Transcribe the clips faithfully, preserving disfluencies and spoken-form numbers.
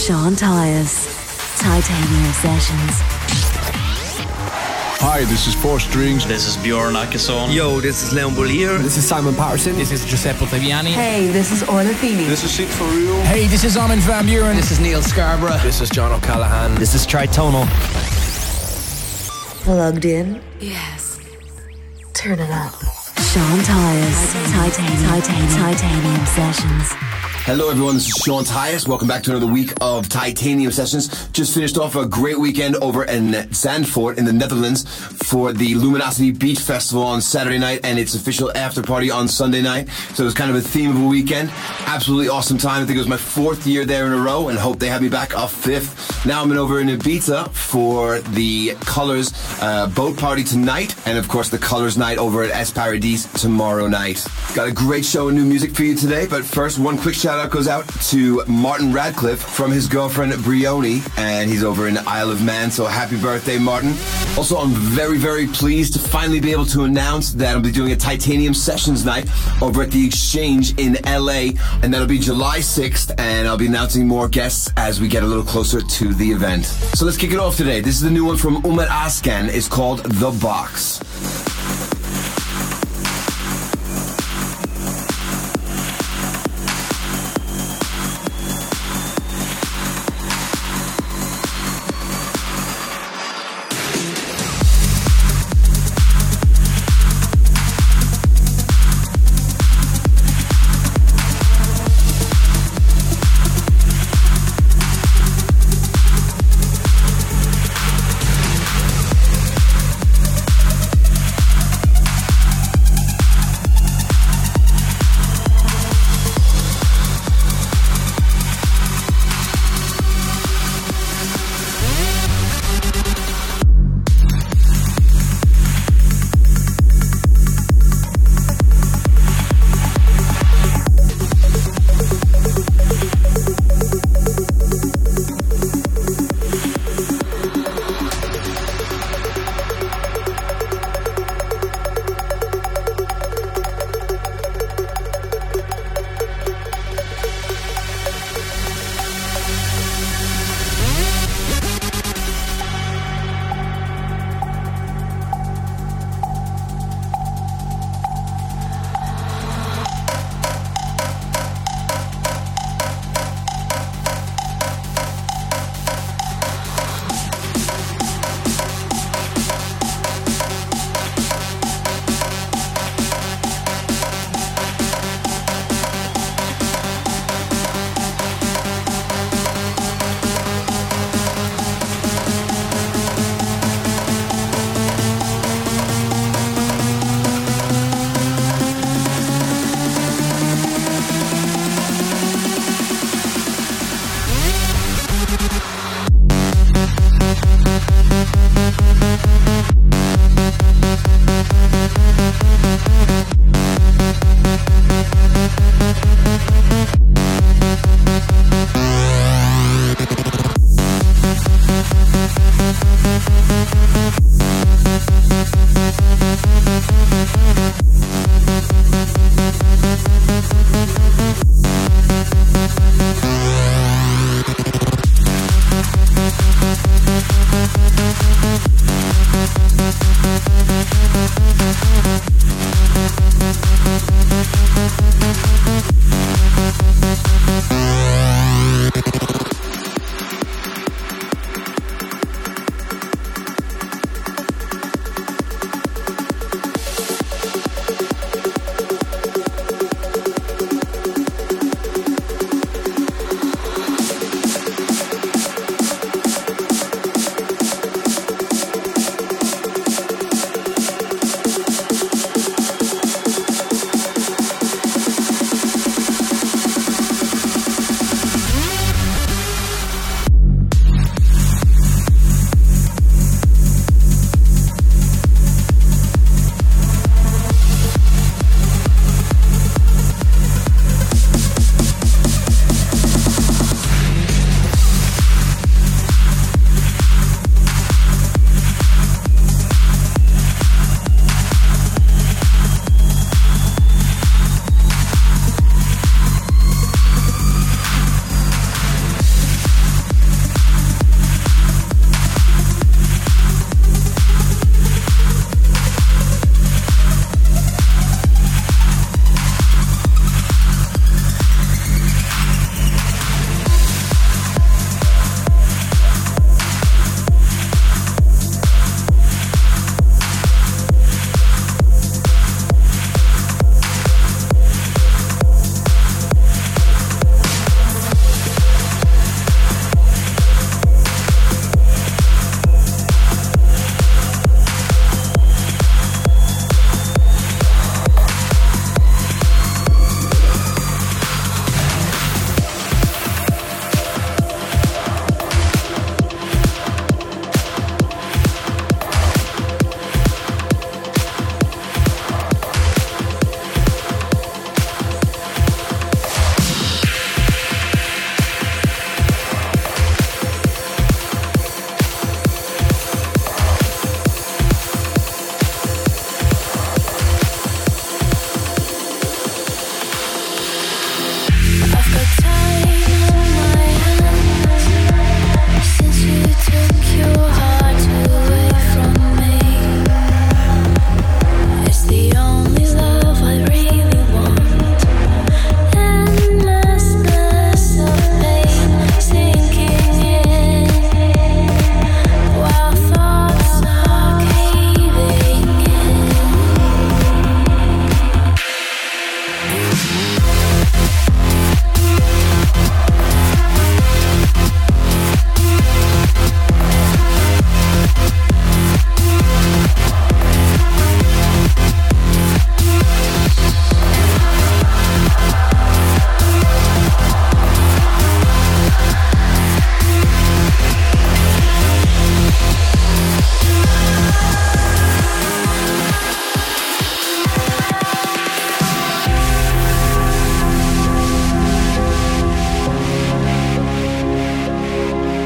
Sean Tyas, Titanium Sessions. Hi, this is Four Strings. This is Bjorn Akesson. Yo, this is Leon Bolier. This is Simon Patterson. This is Giuseppe Ottaviani. Hey, this is Orla Feeney. This is Sid For Real. Hey, this is Armin van Buuren. This is Neil Scarborough. This is John O'Callaghan. This is Tritonal. Plugged in? Yes. Turn it up. Sean Tyas, Titanium, Titanium, Titanium Sessions. Hello everyone, this is Sean Tyas. Welcome back to another week of Titanium Sessions. Just finished off a great weekend over in Zandvoort in the Netherlands for the Luminosity Beach Festival on Saturday night and its official after party on Sunday night. So it was kind of a theme of a weekend. Absolutely awesome time. I think it was my fourth year there in a row and hope they have me back a fifth. Now I'm in over in Ibiza for the Colors uh, boat party tonight and of course the Colors night over at Es Paradis tomorrow night. Got a great show and new music for you today, but first one quick shout out goes out to Martin Radcliffe from his girlfriend Brioni, and he's over in Isle of Man, so happy birthday, Martin. Also, I'm very, very pleased to finally be able to announce that I'll be doing a Titanium Sessions night over at the Exchange in L A, and that'll be July sixth, and I'll be announcing more guests as we get a little closer to the event. So let's kick it off today. This is the new one from Umar Askan. It's called The Box.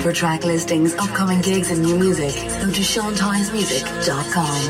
For track listings, upcoming gigs and new music, go to sean tyas music dot com.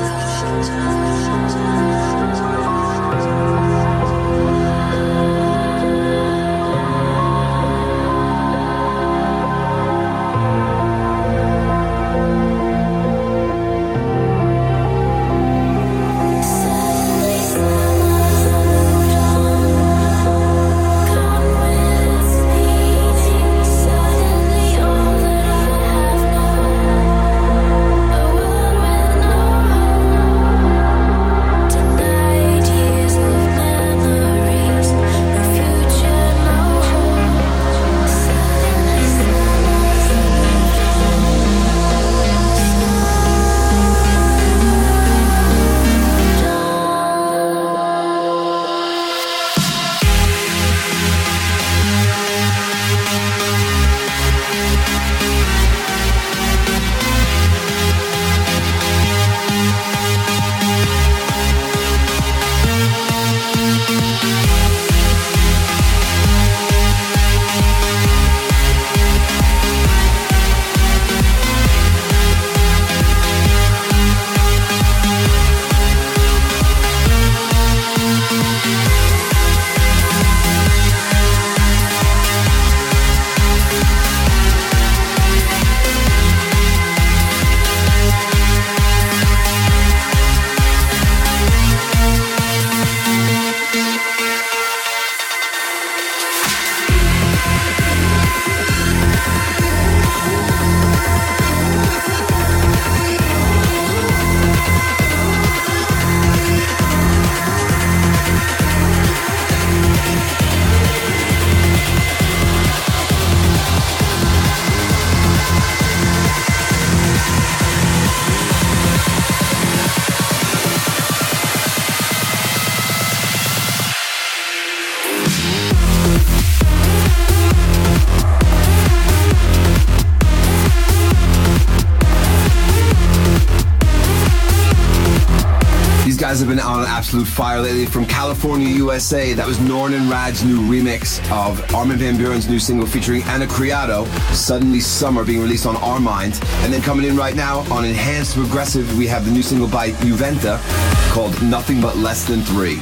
Guys have been on an absolute fire lately. From California, U S A, that was Norn and Rad's new remix of Armin van Buuren's new single featuring Anna Criado, Suddenly Summer, being released on Our Mind. And then coming in right now on Enhanced Progressive, we have the new single by Juventa called Nothing But Less Than Three.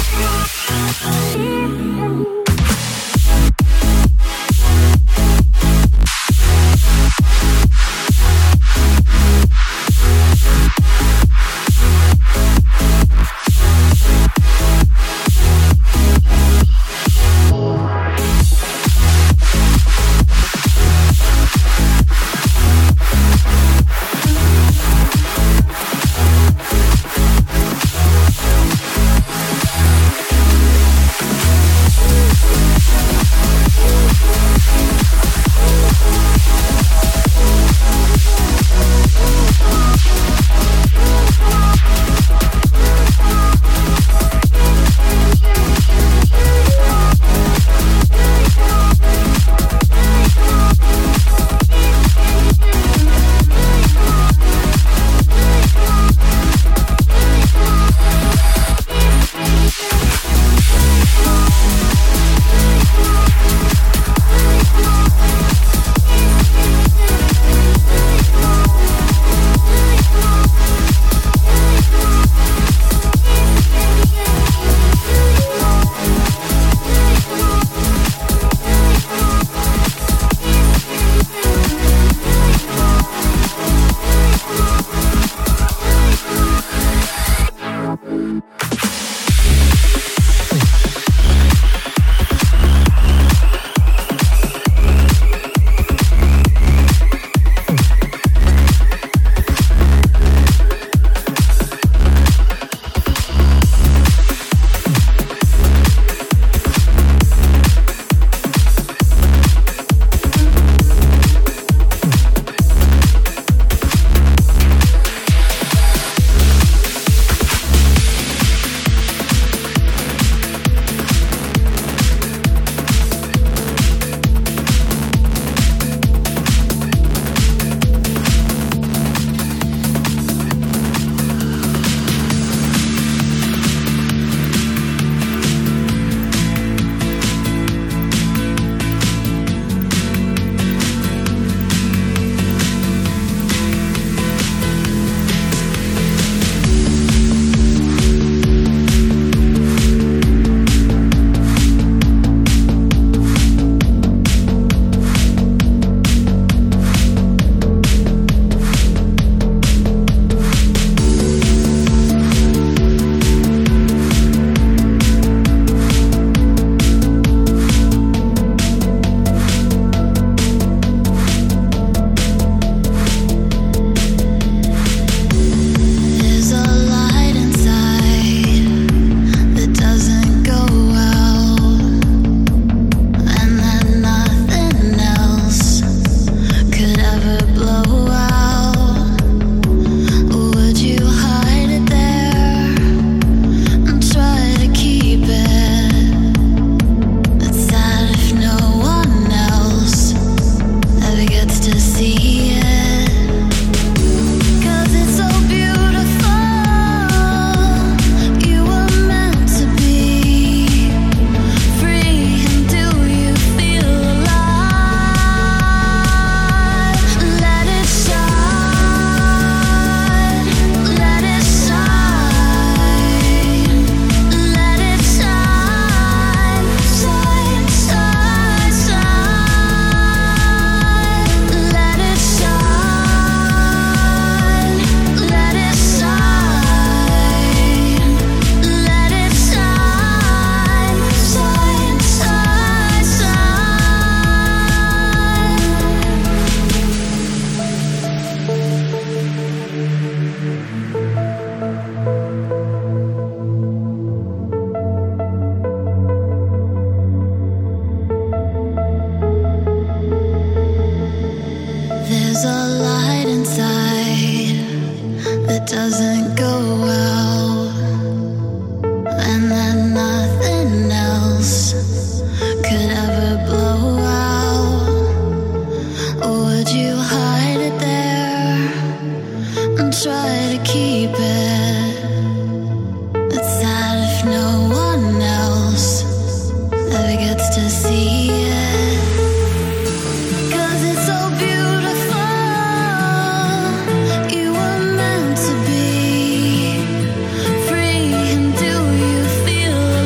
Feel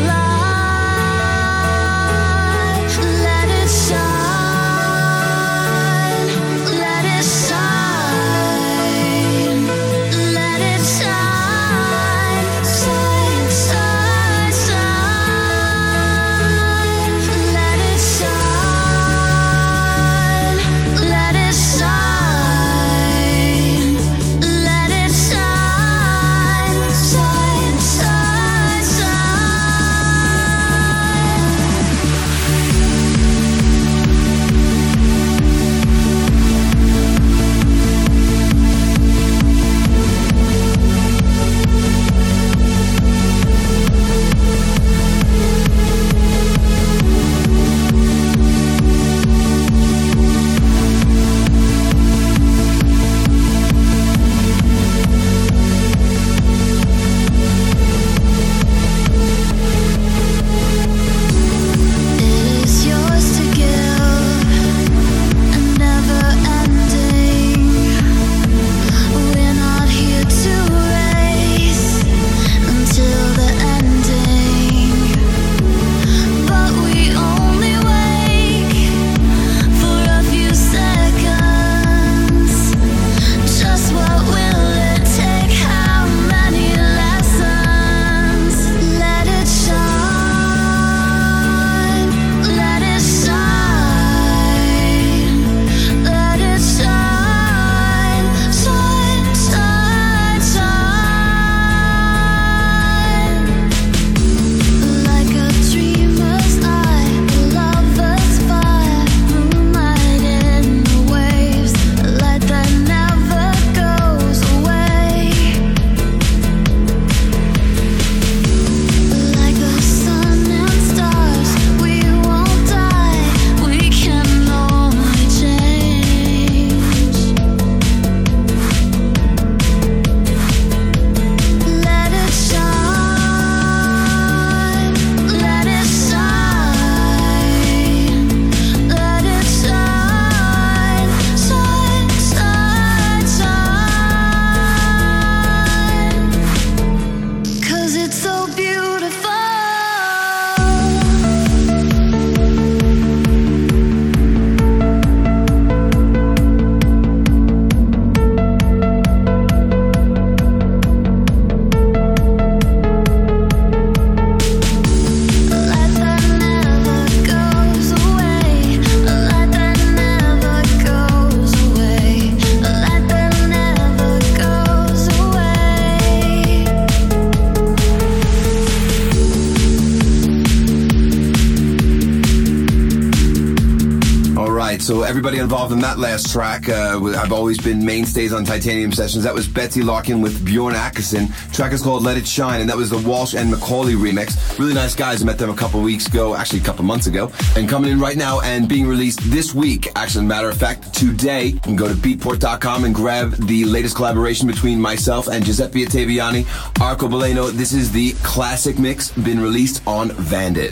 Night. So everybody involved in that last track, uh, I've always been mainstays on Titanium Sessions. That was Betsy Larkin with Bjorn Akesson. Track is called Let It Shine, and that was the Walsh and Macaulay remix. Really nice guys. I met them a couple weeks ago, actually a couple months ago. And coming in right now and being released this week, actually, matter of fact, today, you can go to beatport dot com and grab the latest collaboration between myself and Giuseppe Ottaviani, Arco Baleno. This is the classic mix, been released on Vandit.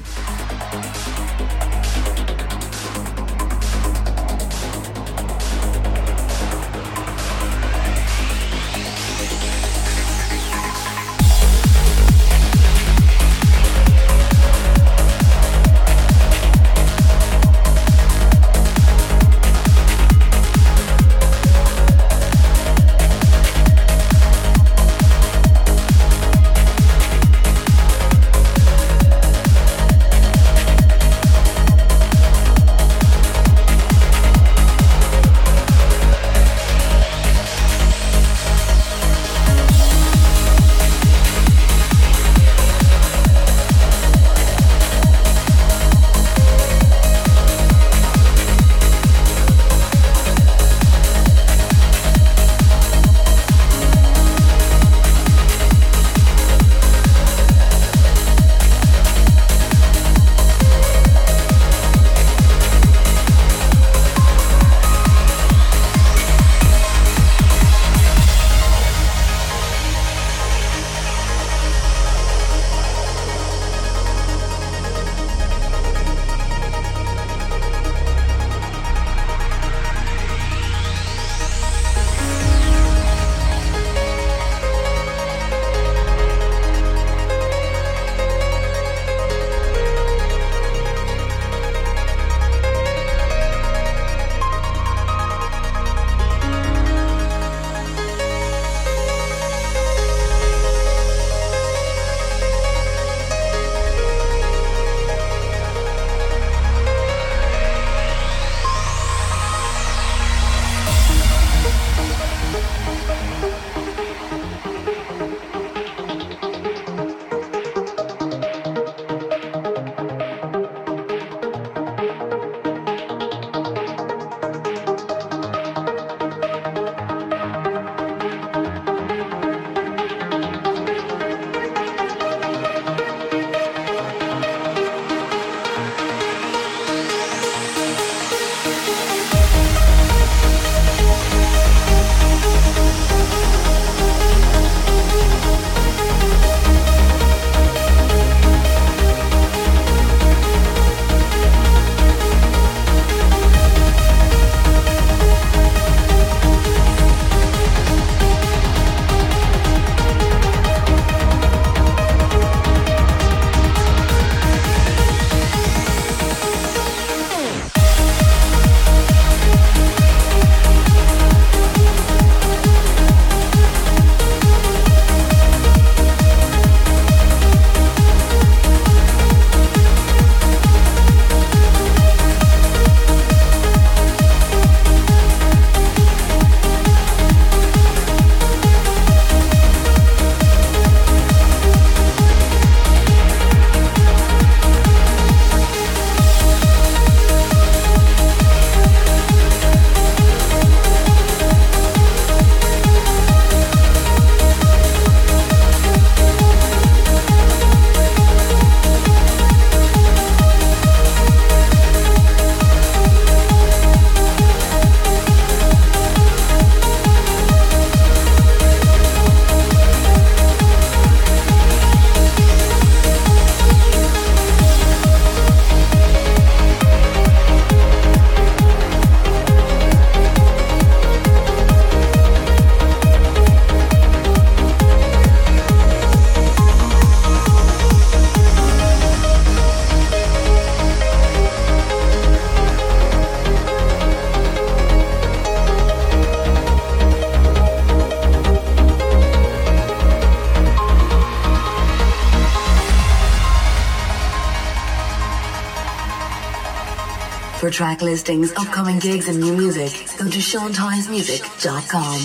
For track listings, upcoming gigs and new music, go to sean tyas music dot com.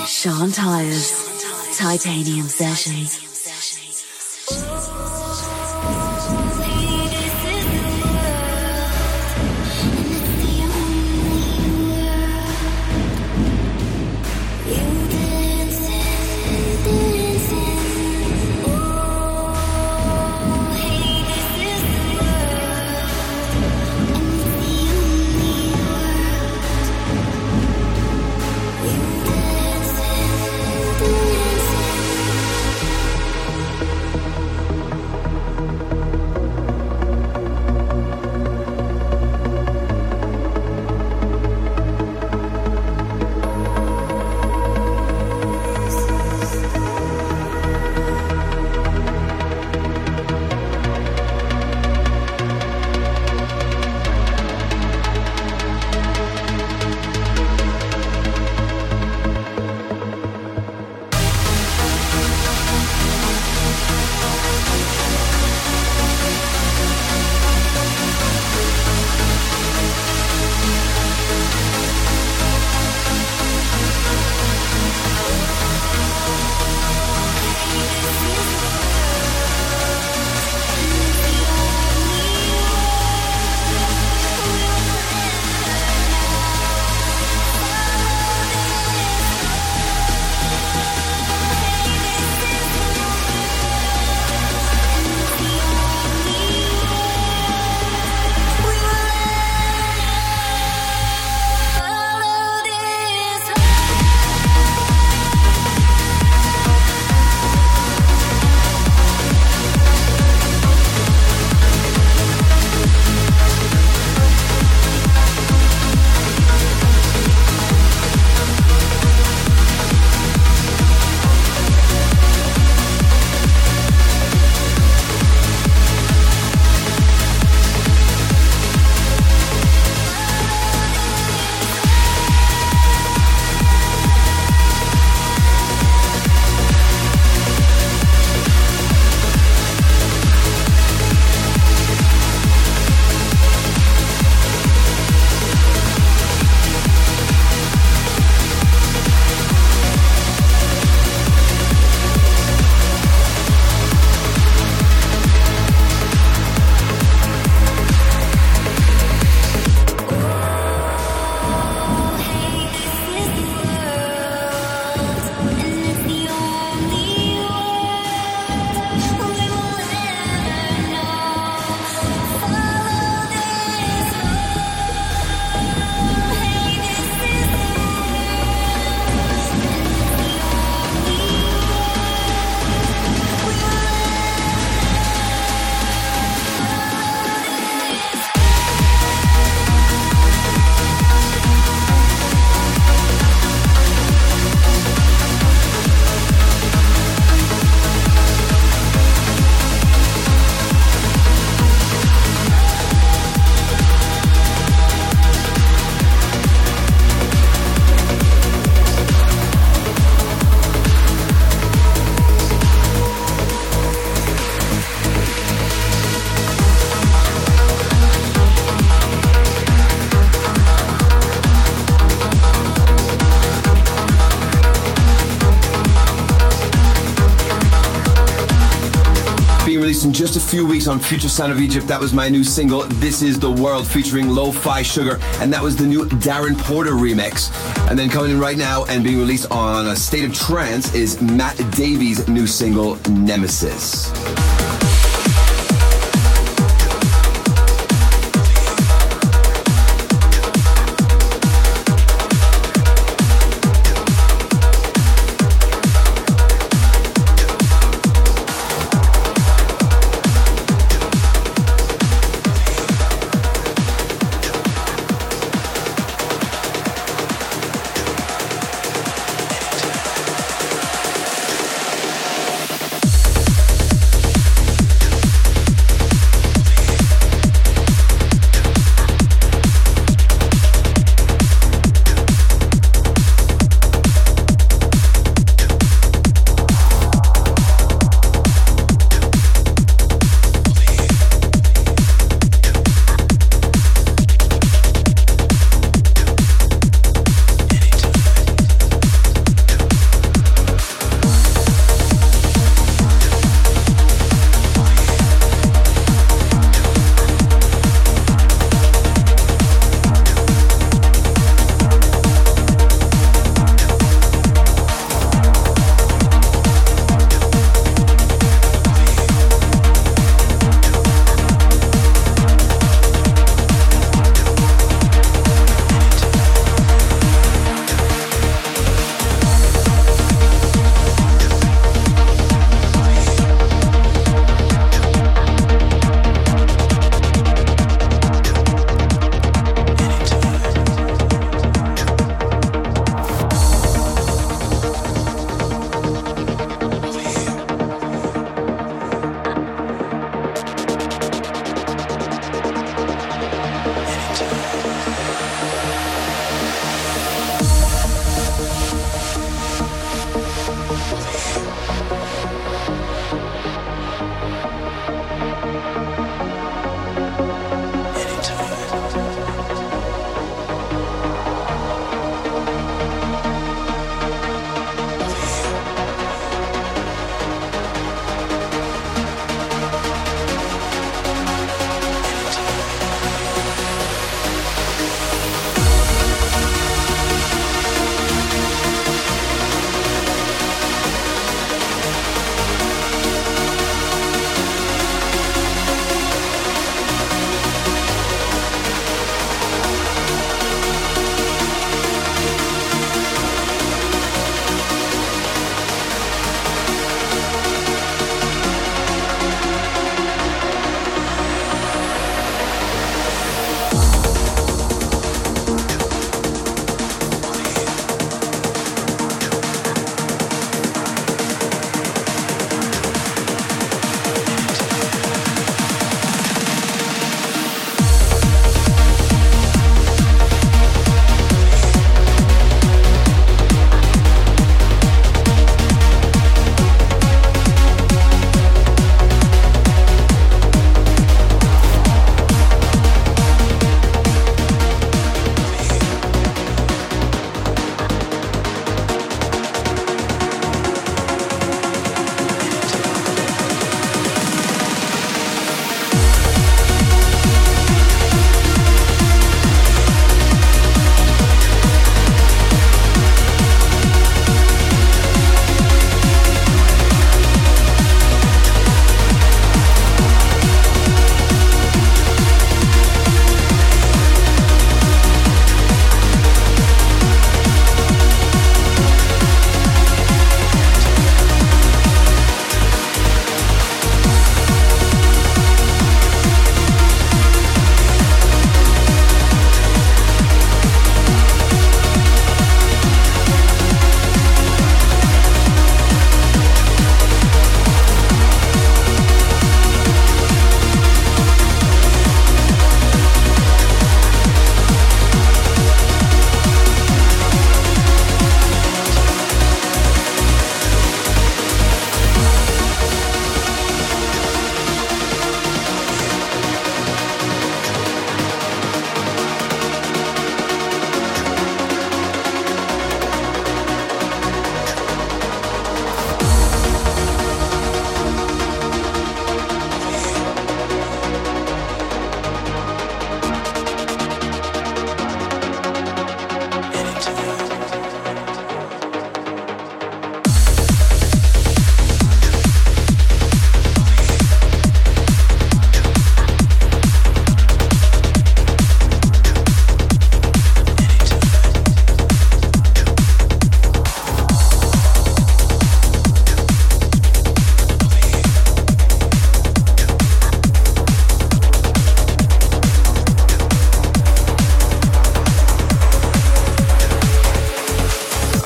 Sean Tyas, Titanium Sessions. In just a few weeks on Future Sound of Egypt. That was my new single, This Is The World, featuring Lo-Fi Sugar, and that was the new Darren Porter remix. And then coming in right now and being released on A State of Trance is Matt Davies' new single, Nemesis.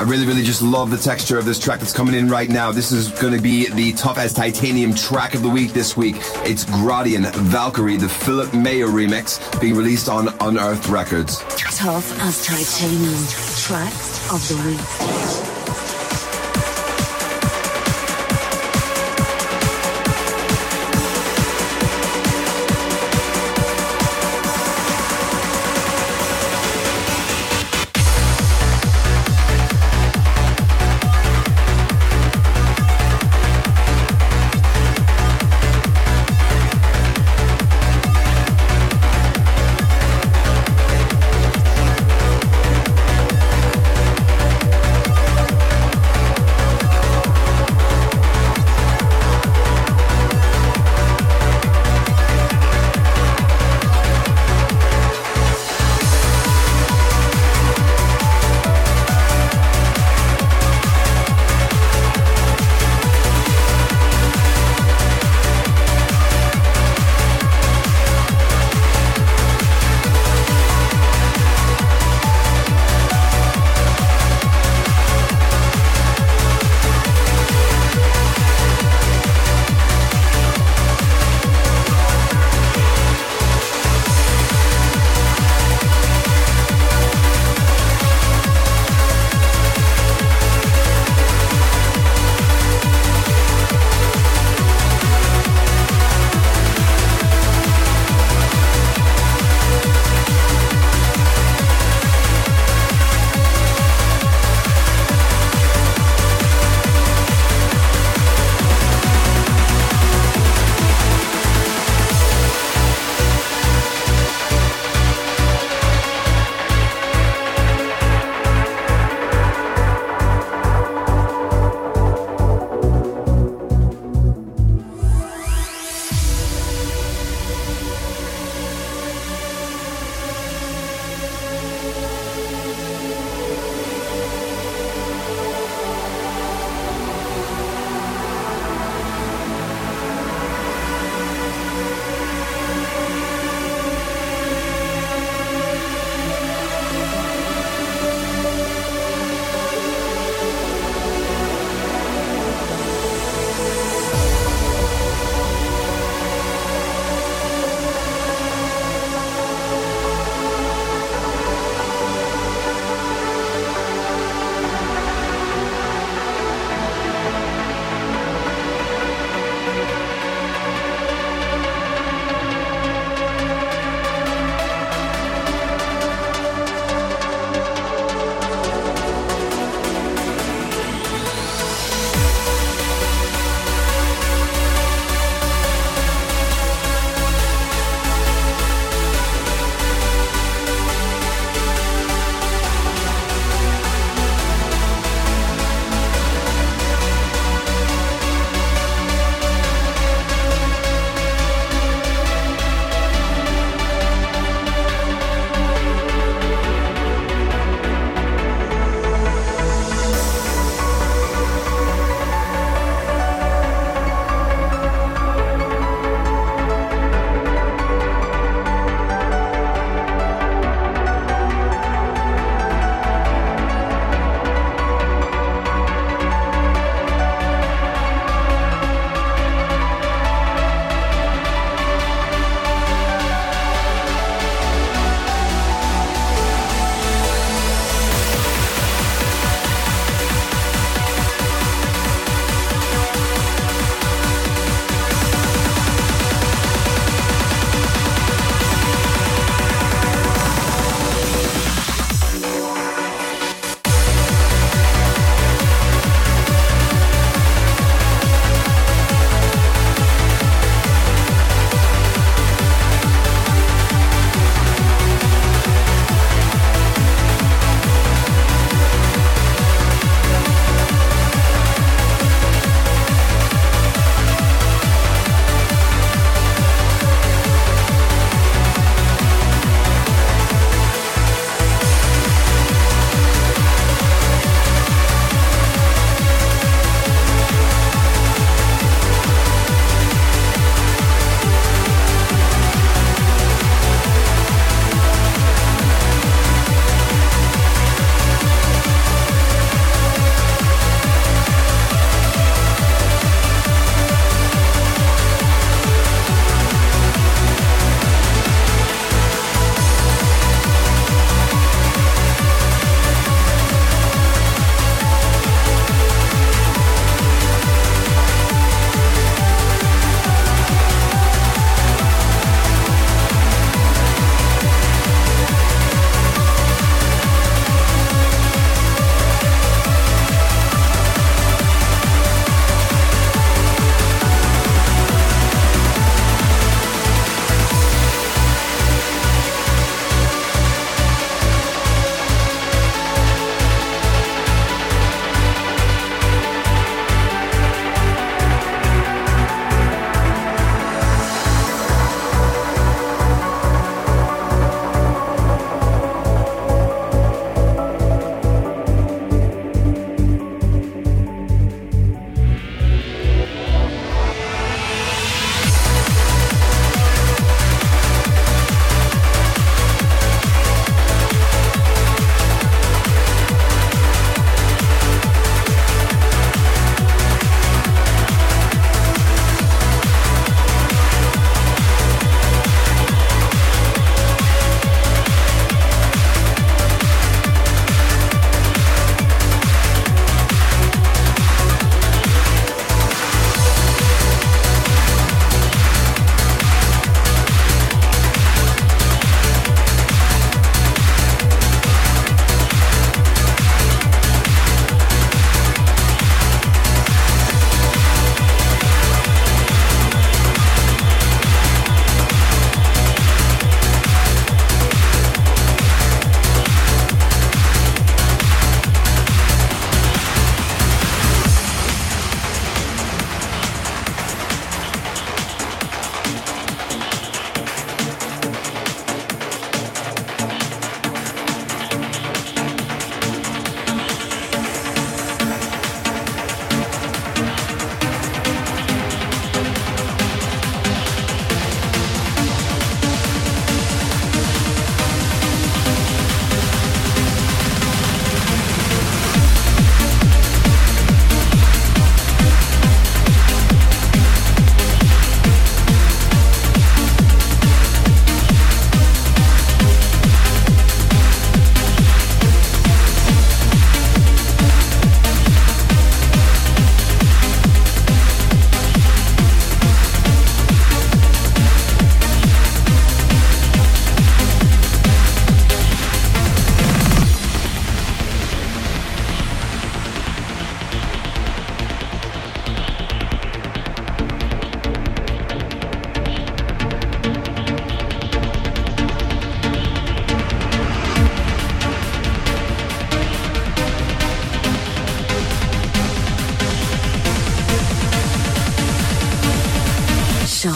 I really, really just love the texture of this track that's coming in right now. This is going to be the Tough as Titanium track of the week this week. It's Gradian Valkyrie, the Philip Mayer remix, being released on Unearthed Records. Tough as Titanium track of the week.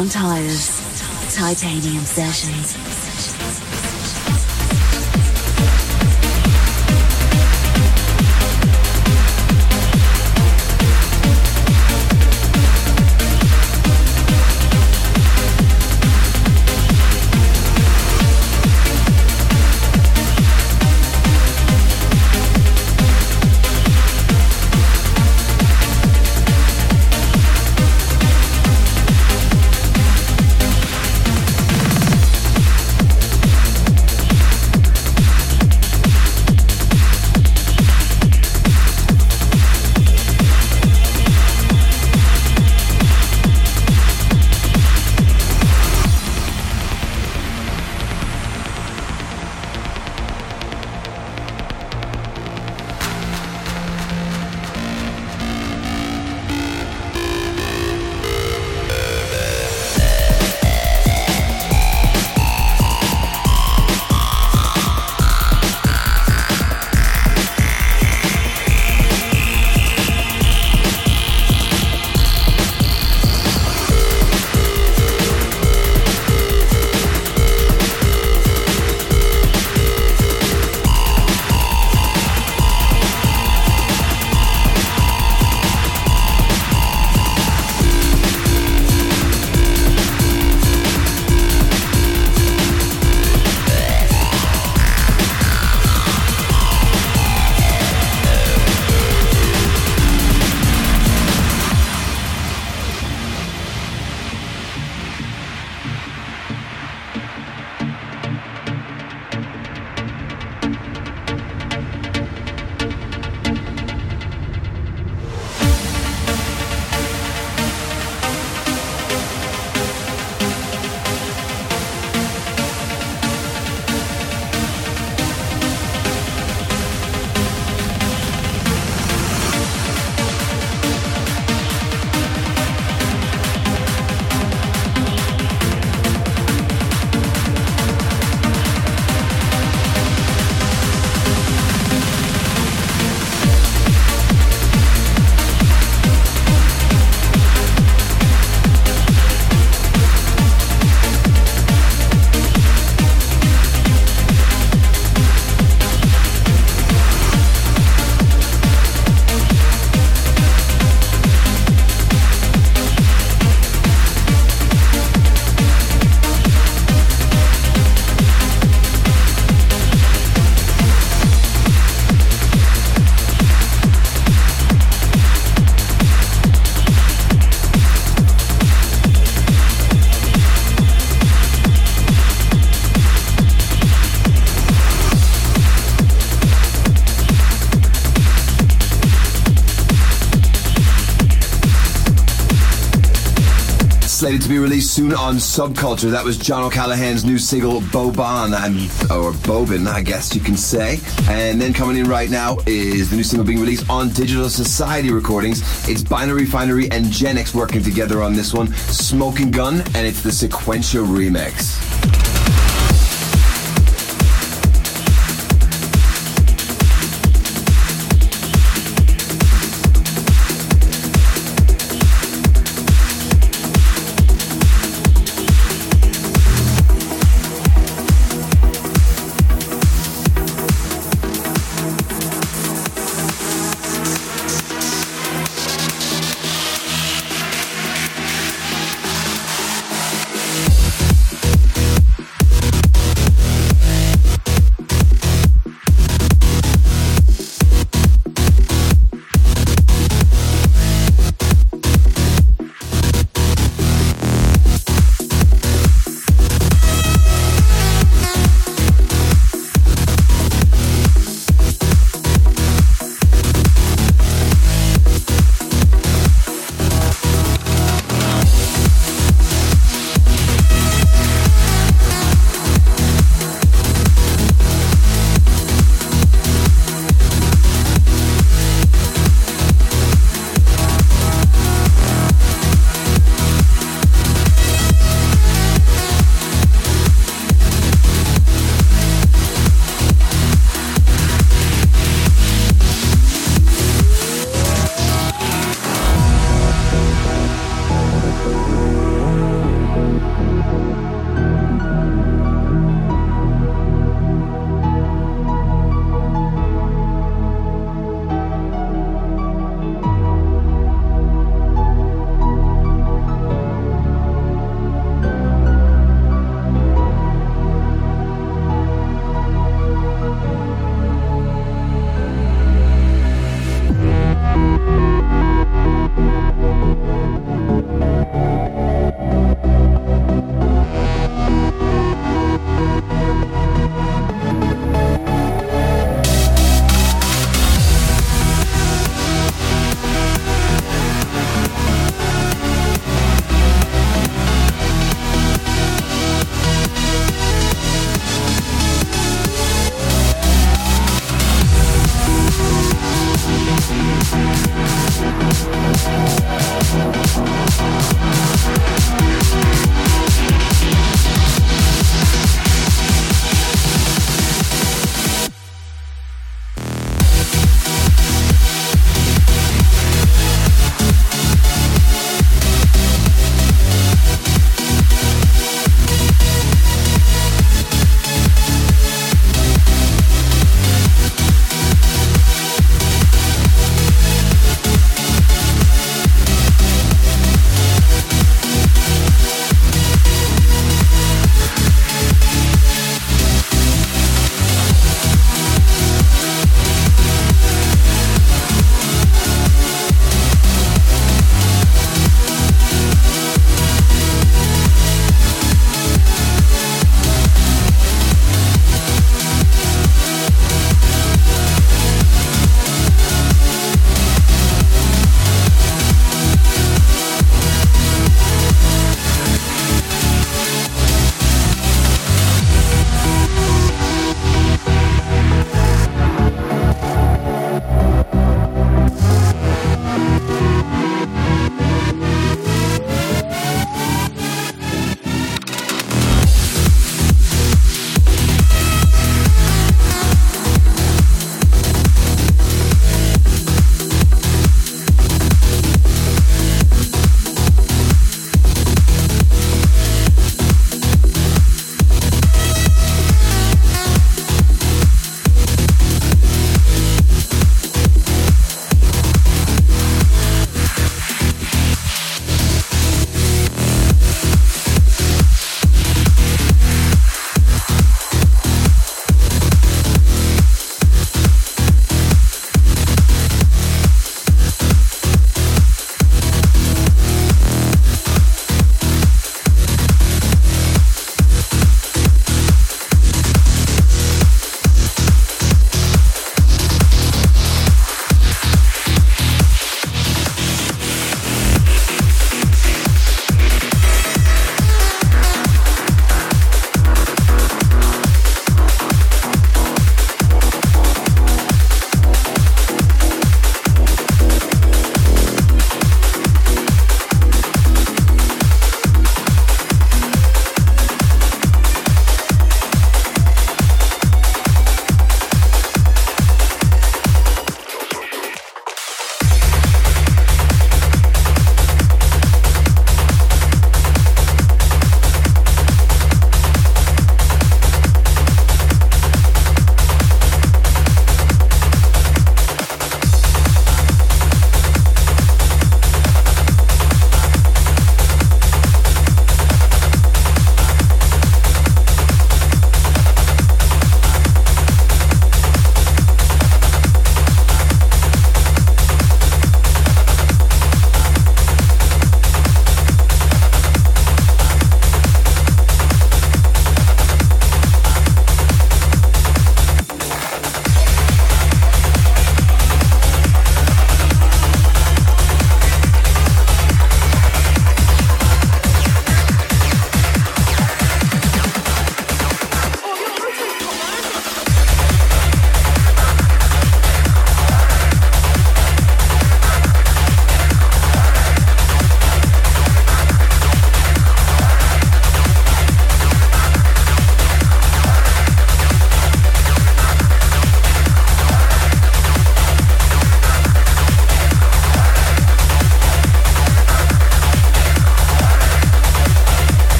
Sean Tyas, Titanium Sessions. Slated to be released soon on Subculture. That was John O'Callaghan's new single, Boban, or Bobin, I guess you can say. And then coming in right now is the new single being released on Digital Society Recordings. It's Binary Refinery and Genix working together on this one, Smoking Gun, and it's the Sequentia remix.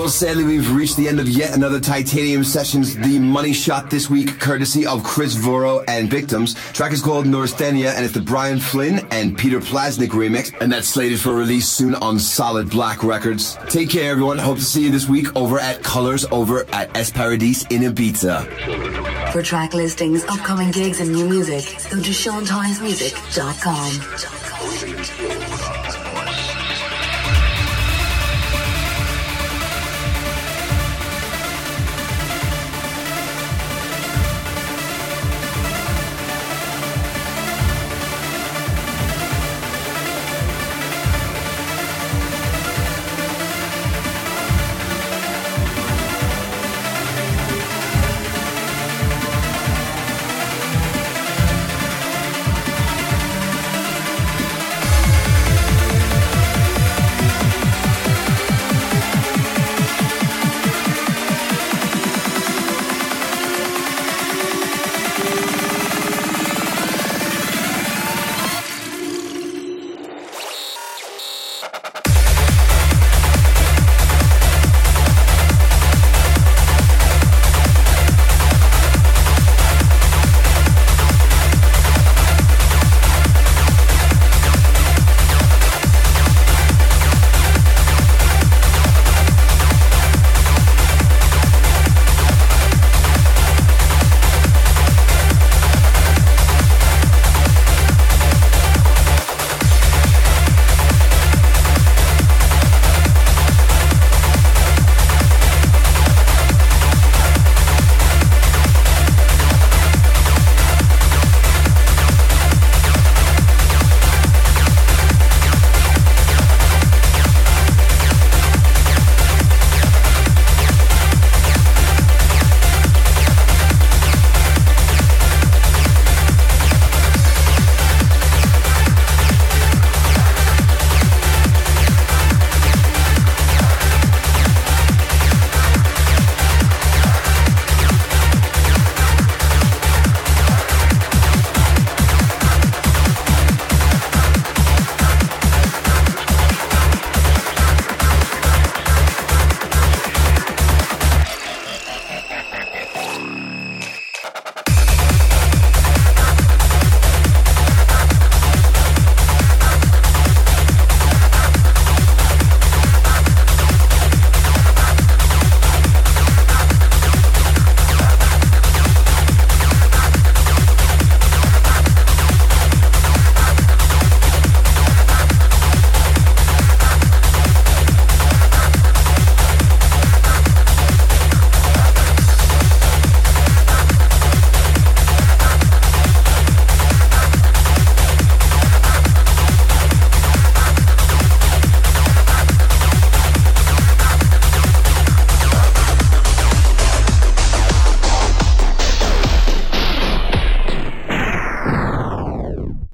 Well, sadly, we've reached the end of yet another Titanium Sessions, the money shot this week, courtesy of Chris Voro and Victims. Track is called Norstenia, and it's the Brian Flynn and Peter Plasnik remix, and that's slated for release soon on Solid Black Records. Take care, everyone. Hope to see you this week over at Colors over at Es Paradis in Ibiza. For track listings, upcoming gigs, and new music, go to sean tyas music dot com.